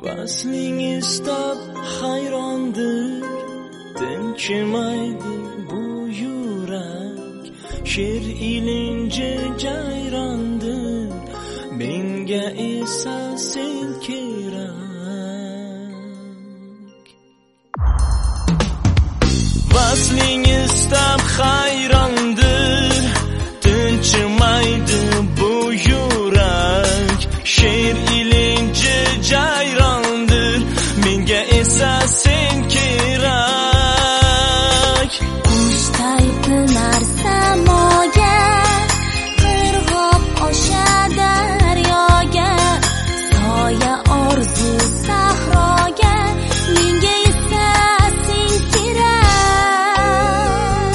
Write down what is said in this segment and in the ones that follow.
Vasling istab hayrondir, tinchimaydi bu yurak. She'r ilinji jayrondir, menga esa sen kerak. Vasling istab hayrondir, tinchimaydi bu yurak. She'r ilinji jayrondir, menga esa sen kerak. Qushday tinar samoga, irg'oq oshadi daryoga, soya orzu sahroga, menga esa sen kerak.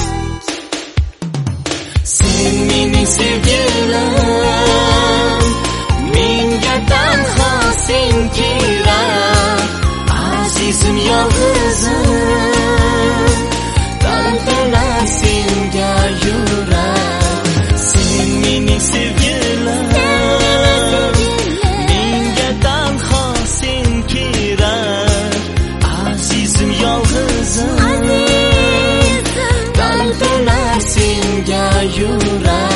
Sen mening sevgilim, menga tanho sen kerak. Azizim yolg'izim, talpinar senga yurak. Sen mening sevgilim, menga tanho sen kerak. Azizim yolg'izim, talpinar senga yurak.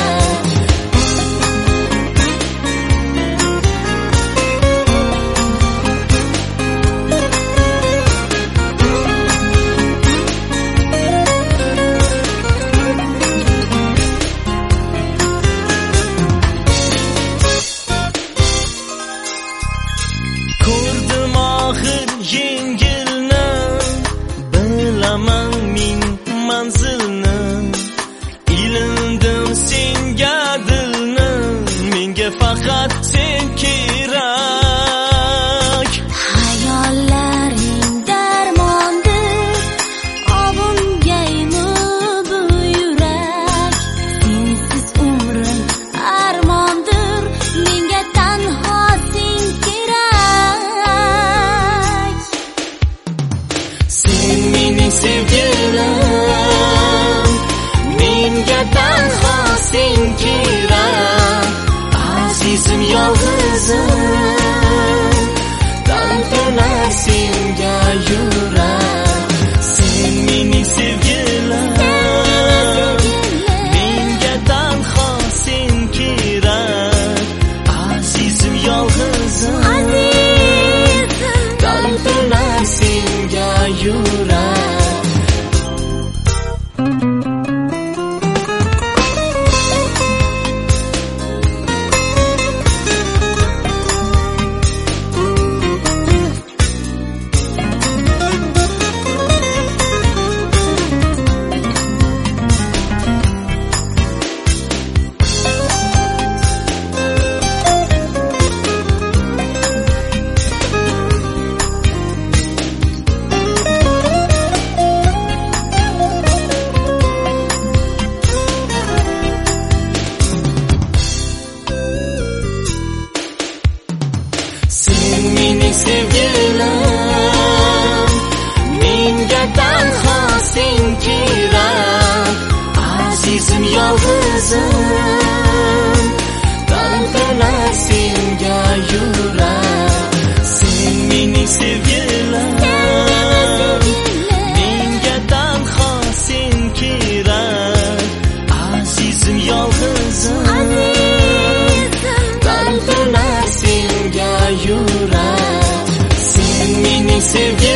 Ko'rdim oxir yengilni, bilaman men manzilni. Ilindim senga dilni, menga faqat sen kerak. Hayollaring darmondir, ovungaymi bu yurak. Sensiz umrim armondir, menga tanho sen kerak. Sen mening sevgilim, menga tanho sen kerak. Azizim yolg'izim, talpinar senga yurak. Sen mening sevgilim, menga tanho sen kerak. Azizim yolg'izim, talpinar senga yurak. Sen mening sevgilim, menga tanho sen kerak. Azizim yolg'izim, talpinar senga yurak. Sen mening sevgilim, menga tanho sen kerak. Azizim yolg'izim, talpinar senga yurak. Sen mening sevgilim,